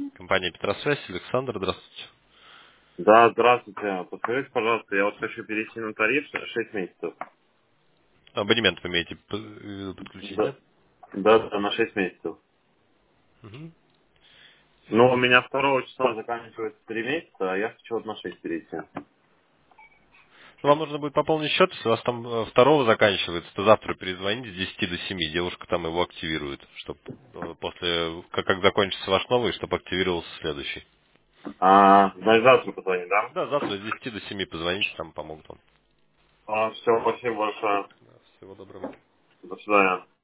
Компания Петросвязь, Александр, здравствуйте. Да, здравствуйте. Подскажите, пожалуйста, я вот хочу перейти на тариф 6 месяцев. Абонемент вы имеете подключить, Да, да? да, на 6 месяцев. Мгм. Но у меня 2 числа заканчивается 3 месяца, а я хочу вот на 6 перейти. Ну, вам нужно будет пополнить счет, если у вас там второго заканчивается, то завтра перезвоните с 10 до 7, девушка там его активирует, чтобы после, как закончится ваш новый, чтобы активировался следующий. Значит, завтра позвонить, да? Да, завтра с 10 до 7 позвоните, там помогут вам. Все, спасибо большое. Да, всего доброго. До свидания.